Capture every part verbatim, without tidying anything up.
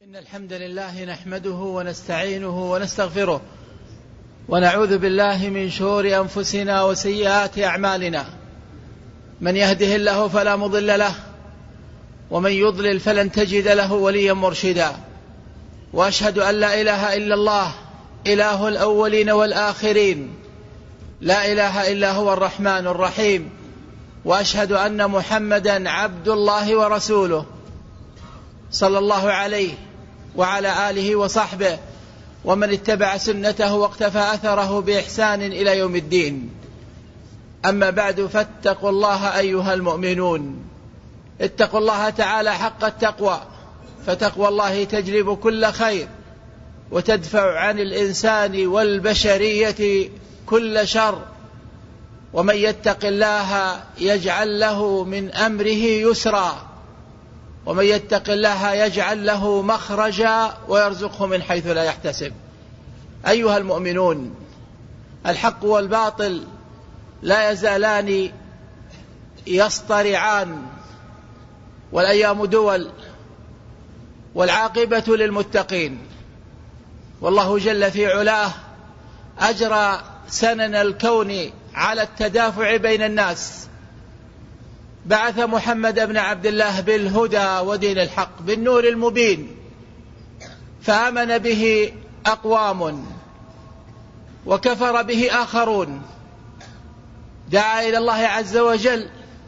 إن الحمد لله نحمده ونستعينه ونستغفره ونعوذ بالله من شرور أنفسنا وسيئات أعمالنا. من يهده الله فلا مضل له ومن يضلل فلن تجد له وليا مرشدا. وأشهد أن لا إله إلا الله إله الأولين والآخرين، لا إله إلا هو الرحمن الرحيم. وأشهد أن محمدا عبد الله ورسوله صلى الله عليه وعلى آله وصحبه ومن اتبع سنته واقتفى أثره بإحسان إلى يوم الدين. أما بعد، فاتقوا الله أيها المؤمنون، اتقوا الله تعالى حق التقوى، فتقوى الله تجلب كل خير وتدفع عن الإنسان والبشرية كل شر. ومن يتق الله يجعل له من أمره يسرا، ومن يتق الله يجعل له مخرجا ويرزقه من حيث لا يحتسب. أيها المؤمنون، الحق والباطل لا يزالان يصطرعان، والأيام دول، والعاقبة للمتقين. والله جل في علاه أجرى سنن الكون على التدافع بين الناس، بعث محمد بن عبد الله بالهدى ودين الحق بالنور المبين، فآمن به أقوام وكفر به آخرون. دعا إلى الله عز وجل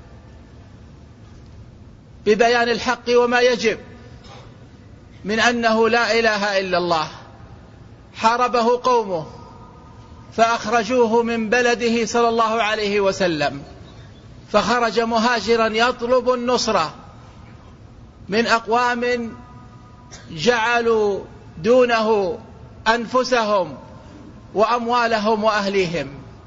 ببيان الحق وما يجب من أنه لا إله إلا الله. حاربه قومه فأخرجوه من بلده صلى الله عليه وسلم، فخرج مهاجرا يطلب النصرة من أقوام جعلوا دونه أنفسهم وأموالهم وأهليهم،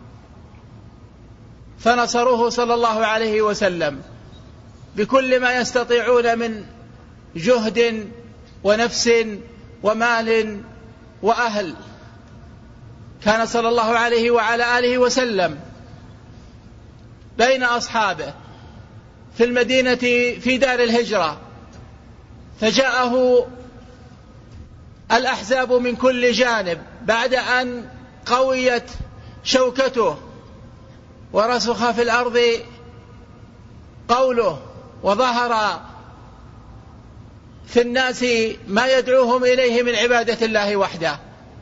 فنصروه صلى الله عليه وسلم بكل ما يستطيعون من جهد ونفس ومال وأهل. كان صلى الله عليه وعلى آله وسلم بين أصحابه في المدينة في دار الهجرة، فجاءه الأحزاب من كل جانب بعد أن قويت شوكته ورسخ في الأرض قوله، وظهر في الناس ما يدعوهم إليه من عبادة الله وحده.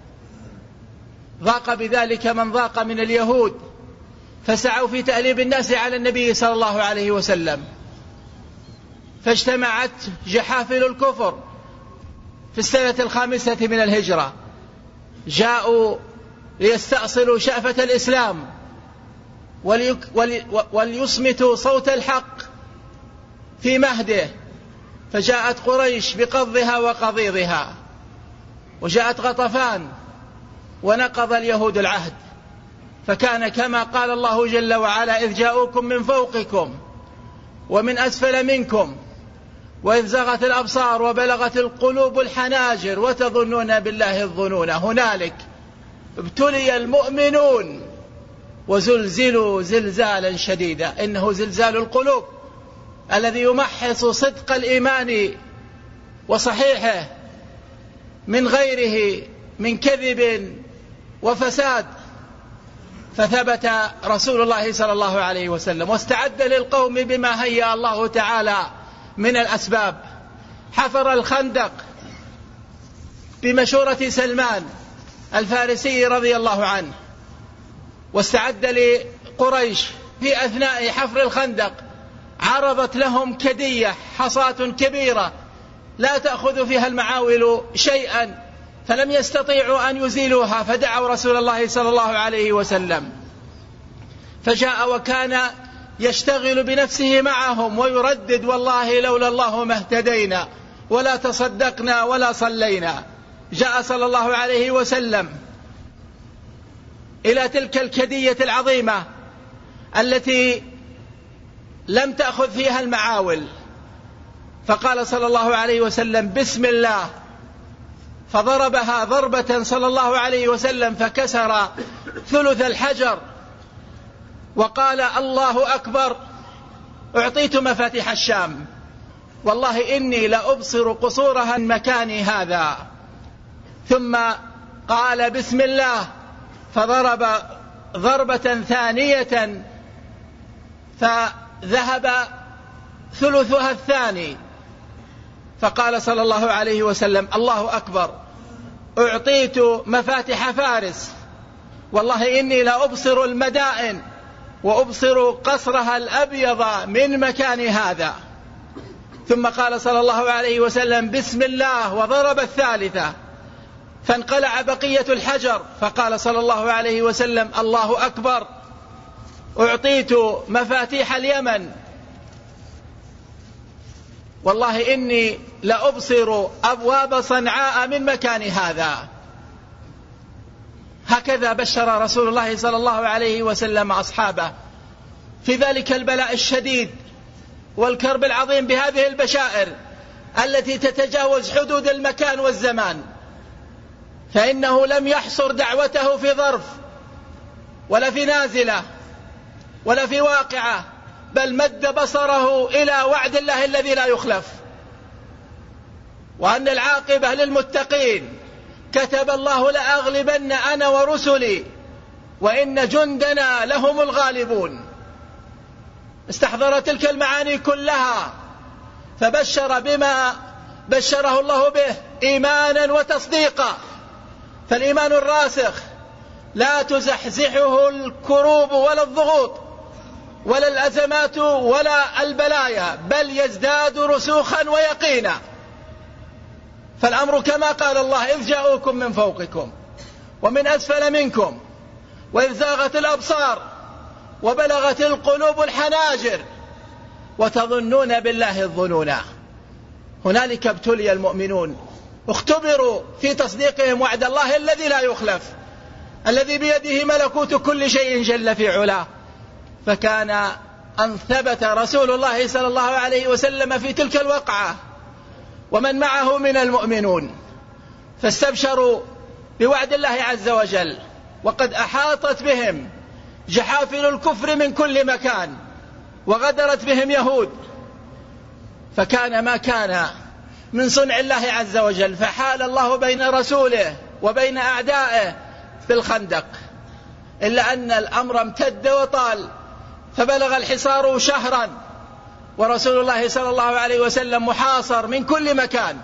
ضاق بذلك من ضاق من اليهود، فسعوا في تأليب الناس على النبي صلى الله عليه وسلم، فاجتمعت جحافل الكفر في السنة الخامسة من الهجرة، جاءوا ليستأصلوا شأفة الإسلام وليصمتوا صوت الحق في مهده. فجاءت قريش بقضها وقضيضها، وجاءت غطفان ونقض اليهود العهد، فكان كما قال الله جل وعلا: إذ جاءوكم من فوقكم ومن أسفل منكم وإذ زغت الأبصار وبلغت القلوب الحناجر وتظنون بالله الظنون. هنالك ابتلي المؤمنون وزلزلوا زلزالا شديدا. إنه زلزال القلوب الذي يمحص صدق الإيمان وصحيحه من غيره من كذب وفساد. فثبت رسول الله صلى الله عليه وسلم واستعد للقوم بما هيأ الله تعالى من الأسباب. حفر الخندق بمشورة سلمان الفارسي رضي الله عنه، واستعد لقريش في أثناء حفر الخندق. عرضت لهم كدية، حصاة كبيرة لا تأخذ فيها المعاول شيئا، فلم يستطيعوا أن يزيلوها، فدعوا رسول الله صلى الله عليه وسلم، فجاء وكان يشتغل بنفسه معهم ويردد: والله لولا الله ما اهتدينا ولا تصدقنا ولا صلينا. جاء صلى الله عليه وسلم إلى تلك الكدية العظيمة التي لم تأخذ فيها المعاول، فقال صلى الله عليه وسلم: بسم الله، فضربها ضربة صلى الله عليه وسلم فكسر ثلث الحجر، وقال: الله أكبر، أعطيت مفاتيح الشام. والله إني لأبصر قصورها من مكاني هذا. ثم قال بسم الله فضرب ضربة ثانية فذهب ثلثها الثاني، فقال صلى الله عليه وسلم الله أكبر، أعطيت مفاتح فارس، والله إني لأبصر المدائن وأبصر قصرها الأبيض من مكان هذا. ثم قال صلى الله عليه وسلم بسم الله وضرب الثالثة فانقلع بقية الحجر، فقال صلى الله عليه وسلم الله أكبر، أعطيت مفاتيح اليمن، والله إني لأبصر أبواب صنعاء من مكان هذا. هكذا بشر رسول الله صلى الله عليه وسلم أصحابه في ذلك البلاء الشديد والكرب العظيم بهذه البشائر التي تتجاوز حدود المكان والزمان، فإنه لم يحصر دعوته في ظرف ولا في نازلة ولا في واقعة، بل مد بصره إلى وعد الله الذي لا يخلف، وأن العاقبة للمتقين، كتب الله لأغلبن أنا ورسلي وإن جندنا لهم الغالبون. استحضر تلك المعاني كلها فبشر بما بشره الله به إيمانا وتصديقا، فالإيمان الراسخ لا تزحزحه الكروب ولا الضغوط ولا الأزمات ولا البلايا، بل يزداد رسوخا ويقينا. فالأمر كما قال الله إذ جاءوكم من فوقكم ومن أسفل منكم وإذ زاغت الأبصار وبلغت القلوب الحناجر وتظنون بالله الظنونا. هنالك ابتلي المؤمنون، اختبروا في تصديقهم وعد الله الذي لا يخلف، الذي بيده ملكوت كل شيء جل في علاه. فكان أن ثبت رسول الله صلى الله عليه وسلم في تلك الوقعة ومن معه من المؤمنون، فاستبشروا بوعد الله عز وجل، وقد أحاطت بهم جحافل الكفر من كل مكان وغدرت بهم يهود، فكان ما كان من صنع الله عز وجل، فحال الله بين رسوله وبين أعدائه في الخندق، إلا أن الأمر امتد وطال فبلغ الحصار شهرا، ورسول الله صلى الله عليه وسلم محاصر من كل مكان،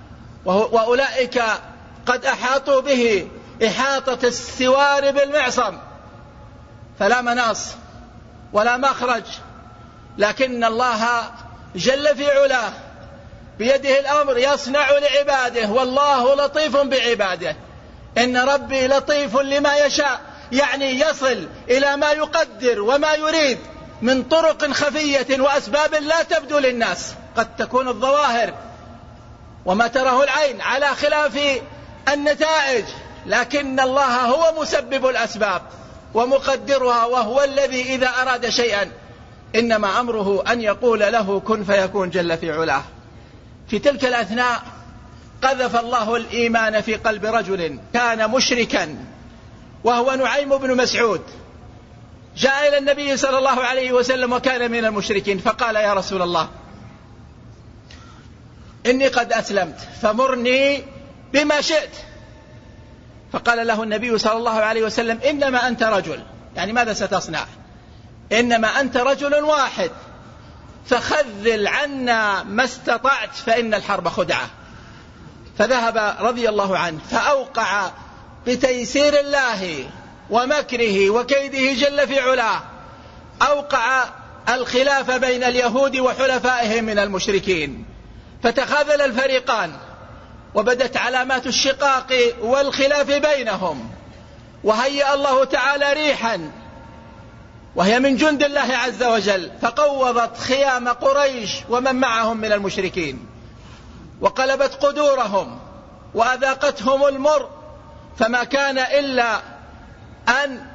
وأولئك قد أحاطوا به إحاطة السوار بالمعصم، فلا مناص ولا مخرج. لكن الله جل في علاه بيده الأمر يصنع لعباده، والله لطيف بعباده، إن ربي لطيف لما يشاء، يعني يصل إلى ما يقدر وما يريد من طرق خفية وأسباب لا تبدو للناس، قد تكون الظواهر وما تراه العين على خلاف النتائج، لكن الله هو مسبب الأسباب ومقدرها، وهو الذي إذا أراد شيئا إنما أمره أن يقول له كن فيكون جل في علاه. في تلك الأثناء قذف الله الإيمان في قلب رجل كان مشركا، وهو نعيم بن مسعود، جاء إلى النبي صلى الله عليه وسلم وكان من المشركين، فقال يا رسول الله إني قد أسلمت فمرني بما شئت. فقال له النبي صلى الله عليه وسلم إنما أنت رجل، يعني ماذا ستصنع؟ إنما أنت رجل واحد، فخذل عنا ما استطعت فإن الحرب خدعة. فذهب رضي الله عنه فأوقع بتيسير الله ومكره وكيده جل في علاه، أوقع الخلاف بين اليهود وحلفائهم من المشركين، فتخاذل الفريقان وبدت علامات الشقاق والخلاف بينهم، وهيأ الله تعالى ريحا وهي من جند الله عز وجل فقوضت خيام قريش ومن معهم من المشركين، وقلبت قدورهم وأذاقتهم المر، فما كان إلا أن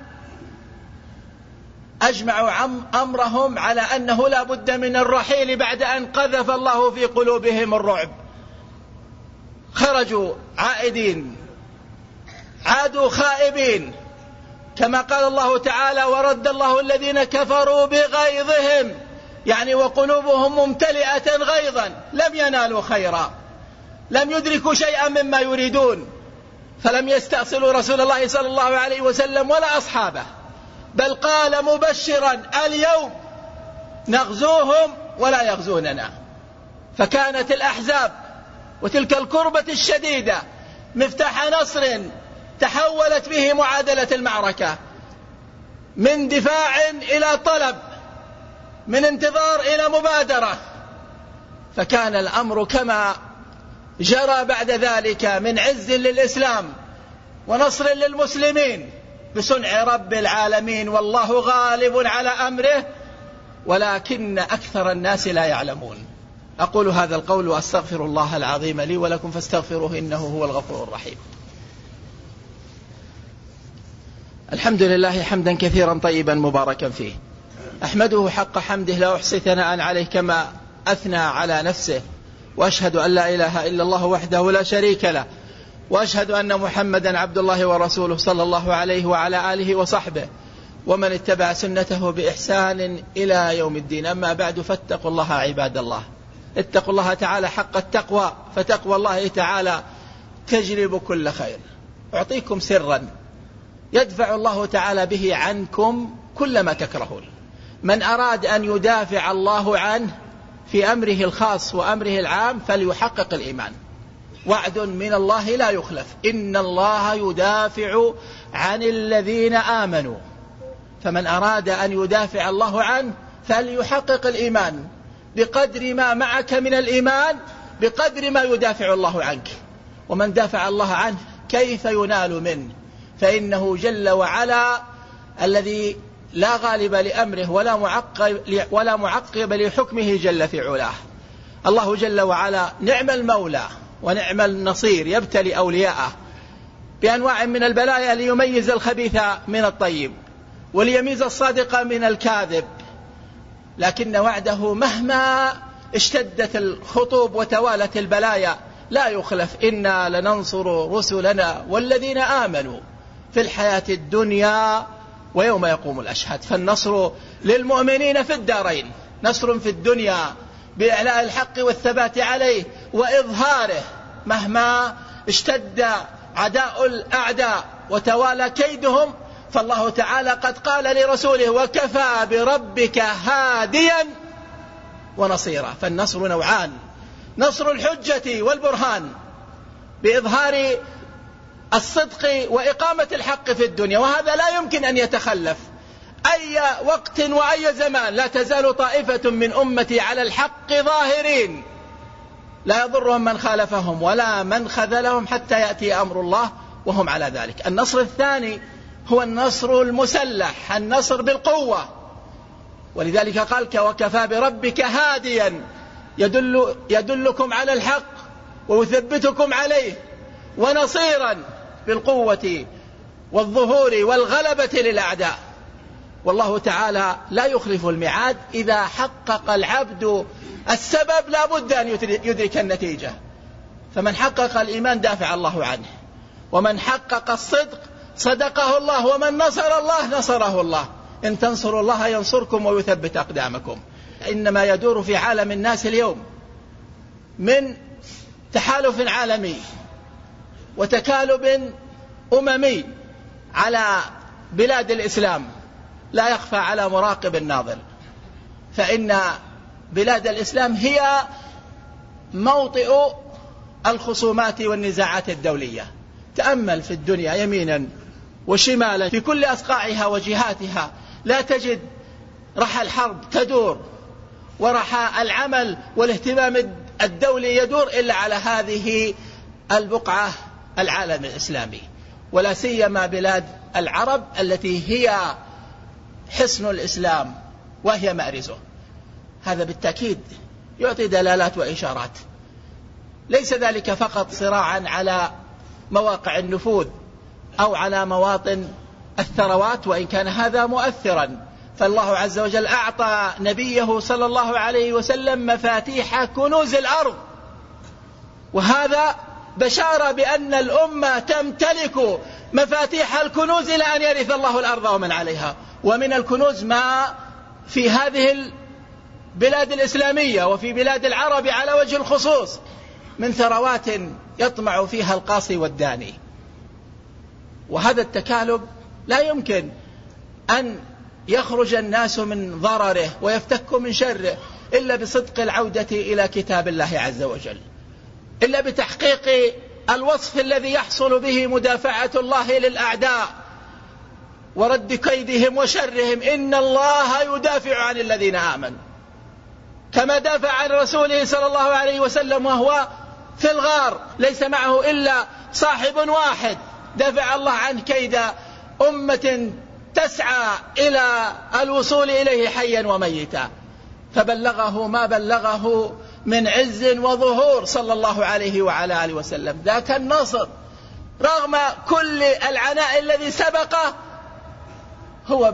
أجمعوا أمرهم على أنه لا بد من الرحيل بعد أن قذف الله في قلوبهم الرعب. خرجوا عائدين، عادوا خائبين، كما قال الله تعالى ورد الله الذين كفروا بغيظهم يعني وقلوبهم ممتلئة غيظا لم ينالوا خيرا، لم يدركوا شيئا مما يريدون، فلم يستأصلوا رسول الله صلى الله عليه وسلم ولا أصحابه، بل قال مبشرا اليوم نغزوهم ولا يغزوننا. فكانت الأحزاب وتلك الكربة الشديدة مفتاح نصر تحولت به معادلة المعركة، من دفاع إلى طلب، من انتظار إلى مبادرة. فكان الأمر كما جرى بعد ذلك من عز للإسلام ونصر للمسلمين بصنع رب العالمين، والله غالب على أمره ولكن أكثر الناس لا يعلمون. أقول هذا القول وأستغفر الله العظيم لي ولكم فاستغفروه إنه هو الغفور الرحيم. الحمد لله حمدا كثيرا طيبا مباركا فيه، أحمده حق حمده لا أحصي ثناء عليه كما أثنى على نفسه، وأشهد أن لا إله إلا الله وحده لا شريك له، وأشهد أن محمدا عبد الله ورسوله صلى الله عليه وعلى آله وصحبه ومن اتبع سنته بإحسان إلى يوم الدين. أما بعد، فاتقوا الله عباد الله، اتقوا الله تعالى حق التقوى، فتقوى الله تعالى تجلب كل خير. أعطيكم سرا يدفع الله تعالى به عنكم كل ما تكرهون. من أراد أن يدافع الله عنه في أمره الخاص وأمره العام فليحقق الإيمان، وعد من الله لا يخلف، إن الله يدافع عن الذين آمنوا. فمن أراد أن يدافع الله عنه فليحقق الإيمان، بقدر ما معك من الإيمان بقدر ما يدافع الله عنك. ومن دافع الله عنه كيف ينال منه؟ فإنه جل وعلا الذي لا غالب لأمره ولا معقب, ولا معقب لحكمه جل في علاه. الله جل وعلا نعم المولى ونعم النصير، يبتلي أولياءه بأنواع من البلايا ليميز الخبيث من الطيب وليميز الصادق من الكاذب، لكن وعده مهما اشتدت الخطوب وتوالت البلايا لا يخلف، إنا لننصر رسلنا والذين آمنوا في الحياة الدنيا ويوم يقوم الأشهاد. فالنصر للمؤمنين في الدارين، نصر في الدنيا بإعلاء الحق والثبات عليه وإظهاره مهما اشتد عداء الأعداء وتوالى كيدهم، فالله تعالى قد قال لرسوله وكفى بربك هاديا ونصيرا. فالنصر نوعان، نصر الحجة والبرهان بإظهار الصدق وإقامة الحق في الدنيا، وهذا لا يمكن أن يتخلف أي وقت وأي زمان. لا تزال طائفة من أمتي على الحق ظاهرين لا يضرهم من خالفهم ولا من خذلهم حتى يأتي أمر الله وهم على ذلك. النصر الثاني هو النصر المسلح، النصر بالقوة، ولذلك قال وكفى بربك هاديا، يدل يدلكم على الحق ويثبتكم عليه، ونصيرا بالقوة والظهور والغلبة للأعداء. والله تعالى لا يخلف الميعاد، إذا حقق العبد السبب لا بد أن يدرك النتيجة. فمن حقق الإيمان دافع الله عنه، ومن حقق الصدق صدقه الله، ومن نصر الله نصره الله. إن تنصروا الله ينصركم ويثبت أقدامكم. إنما يدور في عالم الناس اليوم من تحالف عالمي وتكالب أممي على بلاد الإسلام لا يخفى على مراقب الناظر، فإن بلاد الإسلام هي موطئ الخصومات والنزاعات الدولية. تأمل في الدنيا يمينا وشمالا في كل أصقاعها وجهاتها لا تجد رحى الحرب تدور ورحى العمل والاهتمام الدولي يدور إلا على هذه البقعة العالم الإسلامي، ولا سيما بلاد العرب التي هي حصن الإسلام وهي مأرزه. هذا بالتأكيد يعطي دلالات وإشارات. ليس ذلك فقط صراعا على مواقع النفوذ أو على مواطن الثروات، وإن كان هذا مؤثرا، فالله عز وجل أعطى نبيه صلى الله عليه وسلم مفاتيح كنوز الأرض، وهذا بشارة بأن الأمة تمتلك مفاتيح الكنوز إلى أن يرث الله الأرض ومن عليها. ومن الكنوز ما في هذه بلاد الإسلامية وفي بلاد العرب على وجه الخصوص من ثروات يطمع فيها القاصي والداني. وهذا التكالب لا يمكن أن يخرج الناس من ضرره ويفتكوا من شره إلا بصدق العودة إلى كتاب الله عز وجل، إلا بتحقيق الوصف الذي يحصل به مدافعة الله للأعداء ورد كيدهم وشرهم. إن الله يدافع عن الذين آمنوا، كما دافع عن رسوله صلى الله عليه وسلم وهو في الغار ليس معه إلا صاحب واحد، دافع الله عن كيد أمة تسعى إلى الوصول إليه حيا وميتا، فبلغه ما بلغه من عز وظهور صلى الله عليه وعلى آله وسلم. ذاك النصر رغم كل العناء الذي سبقه هو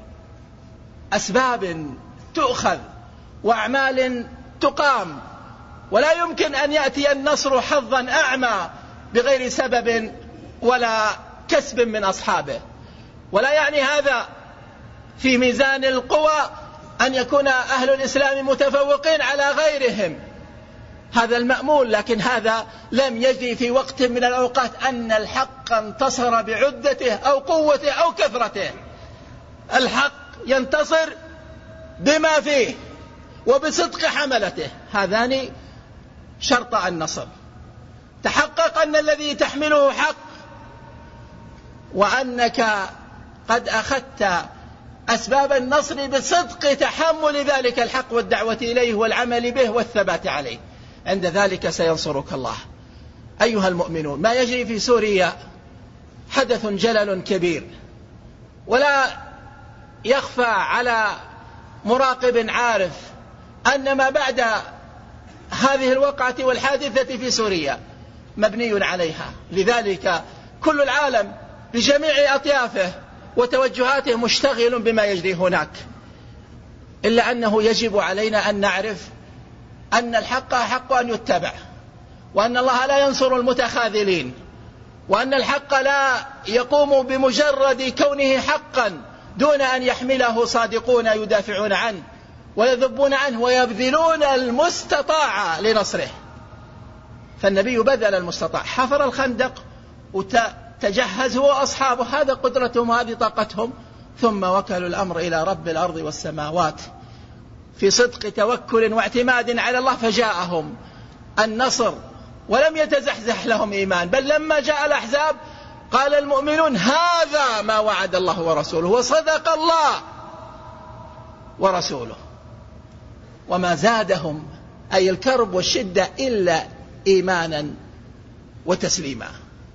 بأسباب تؤخذ وأعمال تقام، ولا يمكن أن يأتي النصر حظا أعمى بغير سبب ولا كسب من أصحابه. ولا يعني هذا في ميزان القوى أن يكون أهل الإسلام متفوقين على غيرهم، هذا المأمول، لكن هذا لم يجري في وقت من الأوقات أن الحق انتصر بعدته أو قوته أو كثرته. الحق ينتصر بما فيه وبصدق حملته، هذان شرط النصر. تحقق أن الذي تحمله حق، وأنك قد أخذت أسباب النصر بصدق تحمل ذلك الحق والدعوة إليه والعمل به والثبات عليه، عند ذلك سينصرك الله. أيها المؤمنون، ما يجري في سوريا حدث جلل كبير، ولا يخفى على مراقب عارف أن ما بعد هذه الوقعة والحادثة في سوريا مبني عليها. لذلك كل العالم بجميع أطيافه وتوجهاته مشتغل بما يجري هناك، إلا أنه يجب علينا أن نعرف أن الحق حق أن يتبع، وأن الله لا ينصر المتخاذلين، وأن الحق لا يقوم بمجرد كونه حقا دون أن يحمله صادقون يدافعون عنه ويذبون عنه ويبذلون المستطاع لنصره. فالنبي بذل المستطاع، حفر الخندق وتجهز هو وأصحابه، هذا قدرتهم وهذه طاقتهم، ثم وكلوا الأمر إلى رب الأرض والسماوات في صدق توكل واعتماد على الله، فجاءهم النصر ولم يتزحزح لهم إيمان، بل لما جاء الأحزاب قال المؤمنون هذا ما وعد الله ورسوله وصدق الله ورسوله، وما زادهم أي الكرب والشدة إلا إيمانا وتسليما.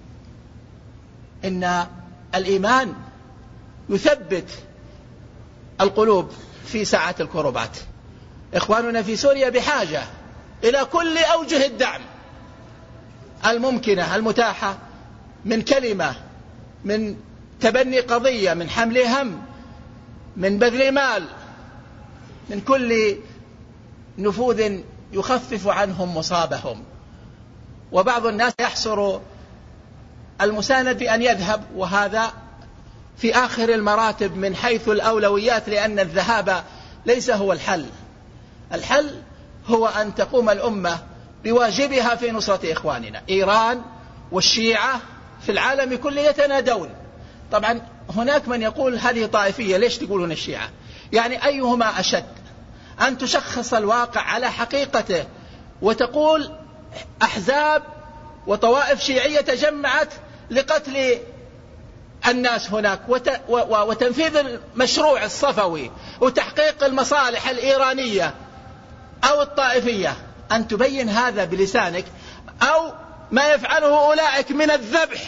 إن الإيمان يثبت القلوب في ساعة الكربات. إخواننا في سوريا بحاجة إلى كل أوجه الدعم الممكنة المتاحة، من كلمة، من تبني قضية، من حمل هم، من بذل مال، من كل نفوذ يخفف عنهم مصابهم. وبعض الناس يحصر المساند بأن يذهب، وهذا في آخر المراتب من حيث الأولويات، لأن الذهاب ليس هو الحل. الحل هو أن تقوم الأمة بواجبها في نصرة إخواننا. إيران والشيعة في العالم كله يتنادون. طبعا هناك من يقول هذه طائفية، ليش تقولون الشيعة؟ يعني أيهما أشد؟ أن تشخص الواقع على حقيقته وتقول أحزاب وطوائف شيعية تجمعت لقتل الناس هناك وتنفيذ المشروع الصفوي وتحقيق المصالح الإيرانية أو الطائفية، أن تبين هذا بلسانك، أو ما يفعله أولئك من الذبح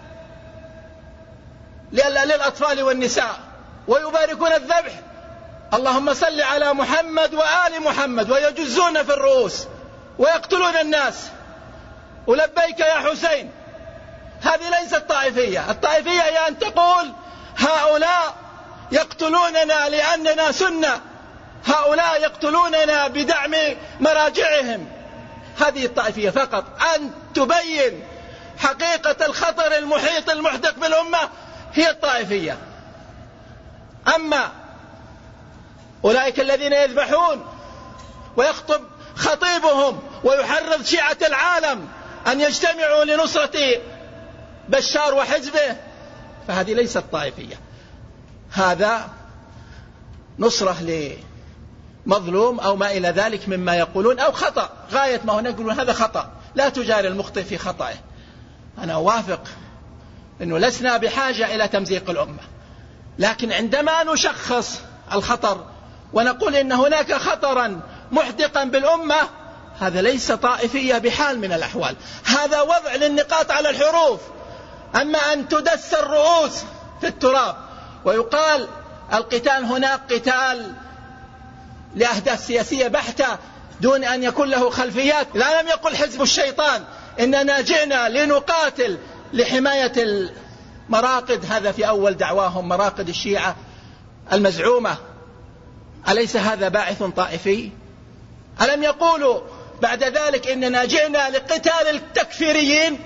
للأطفال والنساء ويباركون الذبح، اللهم صل على محمد وآل محمد، ويجزون في الرؤوس ويقتلون الناس ولبيك يا حسين. هذه ليست طائفية. الطائفية هي أن تقول هؤلاء يقتلوننا لأننا سنة، هؤلاء يقتلوننا بدعم مراجعهم. هذه الطائفية فقط، أن تبين حقيقة الخطر المحيط المحدق بالأمة هي الطائفية. أما أولئك الذين يذبحون ويخطب خطيبهم ويحرض شيعة العالم أن يجتمعوا لنصرة بشار وحزبه، فهذه ليست طائفية، هذا نصرة لمظلوم أو ما إلى ذلك مما يقولون، أو خطأ غاية ما هنا يقولون هذا خطأ. لا تجاري المخطئ في خطأه. أنا أوافق أنه لسنا بحاجة إلى تمزيق الأمة، لكن عندما نشخص الخطر ونقول إن هناك خطرا محدقا بالأمة، هذا ليس طائفية بحال من الأحوال، هذا وضع للنقاط على الحروف. أما أن تدس الرؤوس في التراب ويقال القتال هناك قتال لأهداف سياسية بحتة دون أن يكون له خلفيات، لا لم يقل حزب الشيطان إننا جئنا لنقاتل لحماية المراقد، هذا في أول دعواهم مراقد الشيعة المزعومة، أليس هذا باعث طائفي؟ ألم يقولوا بعد ذلك إننا جئنا لقتال التكفيريين؟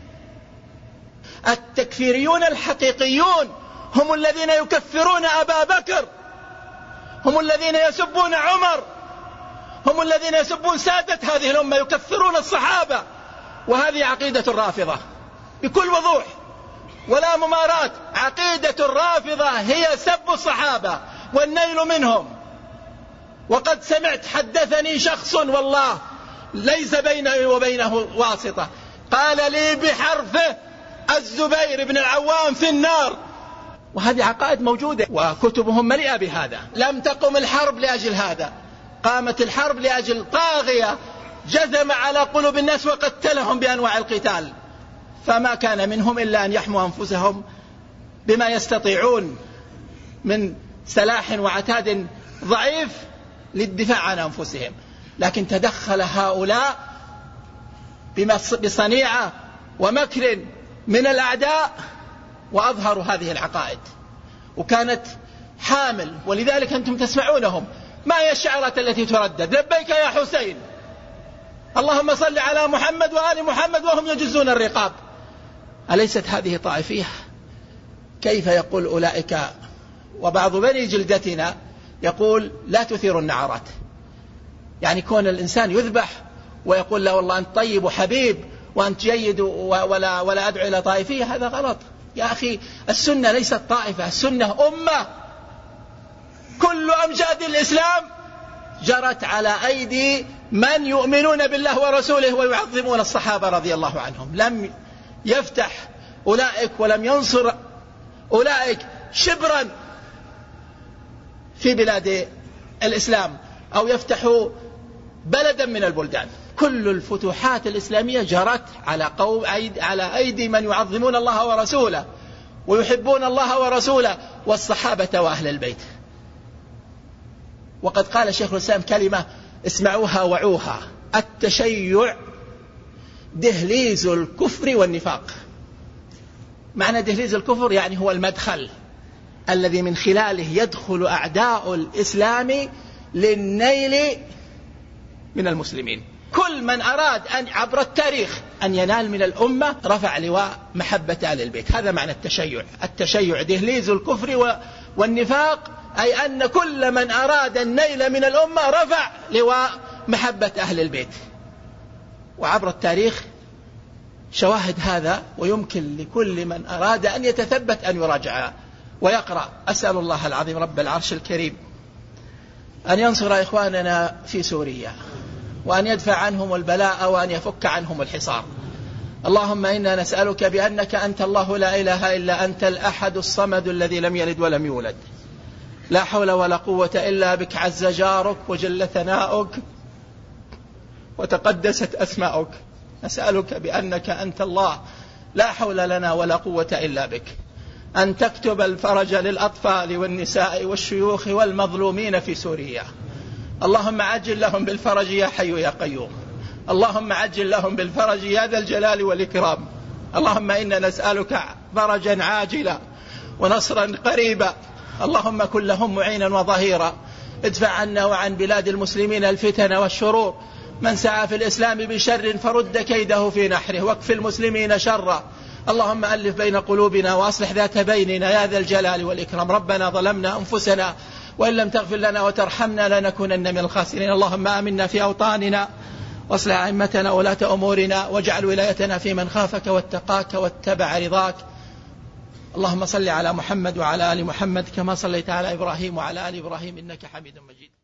التكفيريون الحقيقيون هم الذين يكفرون أبا بكر، هم الذين يسبون عمر، هم الذين يسبون سادة هذه الأمة، يكفرون الصحابة. وهذه عقيدة الرافضة بكل وضوح ولا ممارات. عقيدة الرافضة هي سب الصحابة والنيل منهم. وقد سمعت، حدثني شخص والله ليس بيني وبينه واسطة، قال لي بحرفه الزبير بن العوام في النار. وهذه عقائد موجودة وكتبهم مليئة بهذا. لم تقم الحرب لأجل هذا، قامت الحرب لأجل طاغية جزم على قلوب الناس وقتلهم بأنواع القتال، فما كان منهم إلا أن يحموا أنفسهم بما يستطيعون من سلاح وعتاد ضعيف للدفاع عن أنفسهم. لكن تدخل هؤلاء بصنيعة ومكر من الأعداء وأظهروا هذه العقائد، وكانت حامل. ولذلك أنتم تسمعونهم، ما هي الشعارات التي تردد؟ لبيك يا حسين، اللهم صل على محمد وآل محمد، وهم يجزون الرقاب. أليست هذه طائفية؟ كيف يقول أولئك؟ وبعض بني جلدتنا يقول لا تثير النعرات، يعني كون الإنسان يذبح ويقول لا والله أنت طيب وحبيب وأنت جيد ولا, ولا أدعو إلى طائفية، هذا غلط يا أخي. السنة ليست طائفة، السنة أمة. كل أمجاد الإسلام جرت على أيدي من يؤمنون بالله ورسوله ويعظمون الصحابة رضي الله عنهم. لم يفتح أولئك ولم ينصر أولئك شبرا في بلاد الإسلام أو يفتحوا بلدا من البلدان. كل الفتوحات الإسلامية جرت على قوم على أيدي من يعظمون الله ورسوله ويحبون الله ورسوله والصحابة وأهل البيت. وقد قال شيخ الإسلام كلمة اسمعوها وعوها: التشيع دهليز الكفر والنفاق. معنى دهليز الكفر يعني هو المدخل الذي من خلاله يدخل أعداء الإسلام للنيل من المسلمين. كل من أراد أن عبر التاريخ أن ينال من الأمة رفع لواء محبة أهل البيت. هذا معنى التشيع. التشيع دهليز الكفر والنفاق، أي أن كل من أراد النيل من الأمة رفع لواء محبة أهل البيت. وعبر التاريخ شواهد هذا، ويمكن لكل من أراد أن يتثبت أن يراجع ويقرأ. أسأل الله العظيم رب العرش الكريم أن ينصر إخواننا في سوريا، وأن يدفع عنهم البلاء، وأن يفك عنهم الحصار. اللهم إنا نسألك بأنك أنت الله لا إله إلا أنت الأحد الصمد الذي لم يلد ولم يولد، لا حول ولا قوة إلا بك، عز جارك وجل ثناؤك وتقدست أسماؤك. نسألك بأنك أنت الله لا حول لنا ولا قوة إلا بك، أن تكتب الفرج للأطفال والنساء والشيوخ والمظلومين في سوريا. اللهم عجل لهم بالفرج يا حي يا قيوم، اللهم عجل لهم بالفرج يا ذا الجلال والإكرام. اللهم إنا نسألك فرجا عاجلا ونصرا قريبا. اللهم كن لهم معينا وظهيرا. ادفع عنا وعن بلاد المسلمين الفتن والشرور. من سعى في الإسلام بشر فرد كيده في نحره، واكف المسلمين شرا. اللهم ألف بين قلوبنا وأصلح ذات بيننا يا ذا الجلال والإكرام. ربنا ظلمنا أنفسنا وإن لم تغفر لنا وترحمنا لنكونن من الخاسرين. اللهم آمنا في أوطاننا واصلح أئمتنا ولاة أمورنا واجعل ولايتنا في من خافك واتقاك واتبع رضاك. اللهم صل على محمد وعلى آل محمد كما صليت على إبراهيم وعلى آل إبراهيم إنك حميد مجيد.